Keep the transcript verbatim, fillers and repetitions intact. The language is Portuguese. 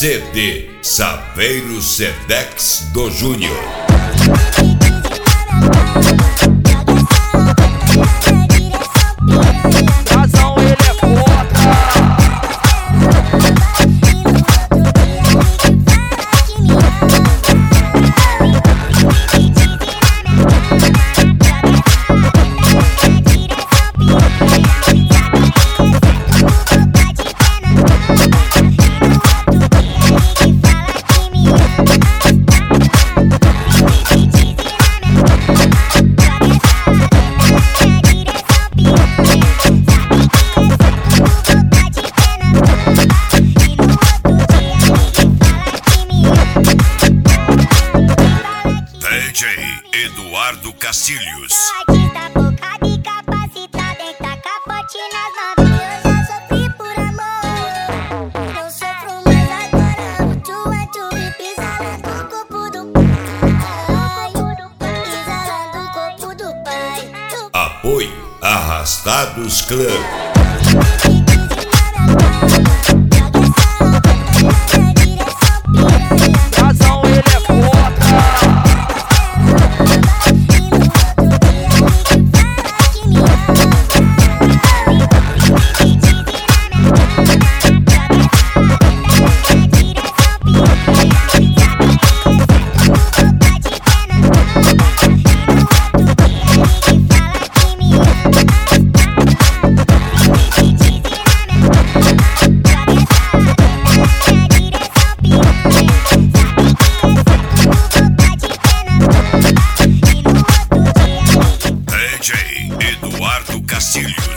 C D Saveiro Sedex do Júnior. Razão, ele é foda. D J Eduardo Castilhos. Tá focada e capacitada em tacar pote nas novinhas. Eu já sofri por amor, não sofro mais agora. O tchua-tchu pisa lá no corpo do pai, pisa lá no corpo do pai. Apoio Arrastados Clã. Razão, ele é foda. D J Eduardo Castilhos.